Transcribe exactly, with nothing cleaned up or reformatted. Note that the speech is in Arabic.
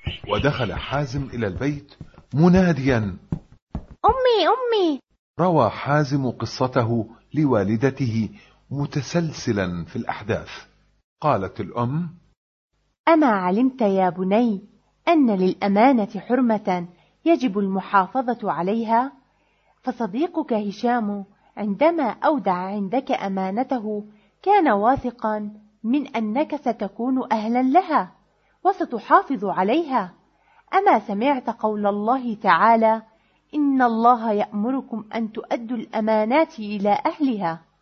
ودخل حازم إلى البيت مناديا: أمي أمي. روى حازم قصته لوالدته متسلسلا في الأحداث. قالت الأم: أما علمت يا بني أن للأمانة حرمة يجب المحافظة عليها؟ فصديقك هشام عندما أودع عندك أمانته كان واثقا من أنك ستكون أهلا لها وستحافظ عليها. أما سمعت قول الله تعالى: إن الله يأمركم أن تؤدوا الأمانات إلى أهلها؟